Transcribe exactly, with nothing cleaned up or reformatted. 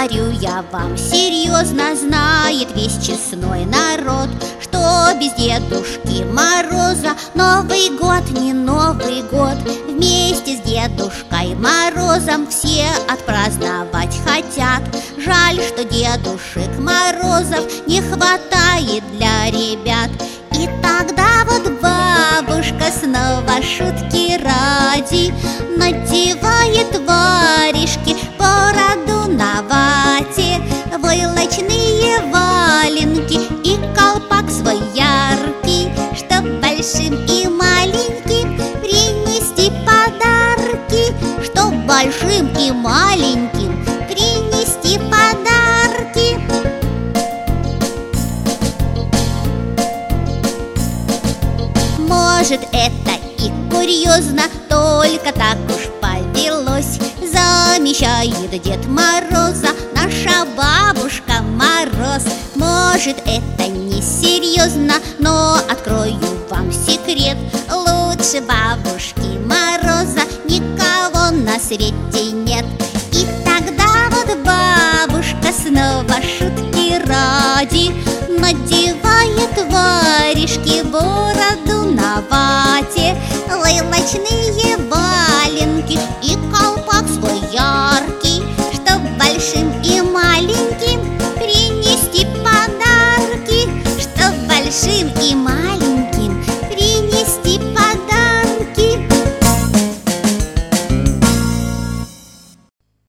говорю я вам серьезно, знает весь честной народ, что без Дедушки Мороза Новый год не Новый год. Вместе с Дедушкой Морозом все отпраздновать хотят. Жаль, что Дедушек Морозов не хватает для ребят. И тогда вот бабушка снова шутки ради надевает варежки, бороду на вате, войлочные валенки и колпак свой яркий, чтоб большим и маленьким принести подарки, чтоб большим и маленьким принести подарки. Может, это и курьезно, только так уж повелось. Замещает Дед Мороза наша бабушка Мороз. Может, это не серьезно, но открою вам секрет: лучше бабушки Мороза никого на свете нет. И тогда вот бабушка снова шутки ради надевает варежки, бороду на вате, войлочные валенки и колпак свой яркий, чтоб большим и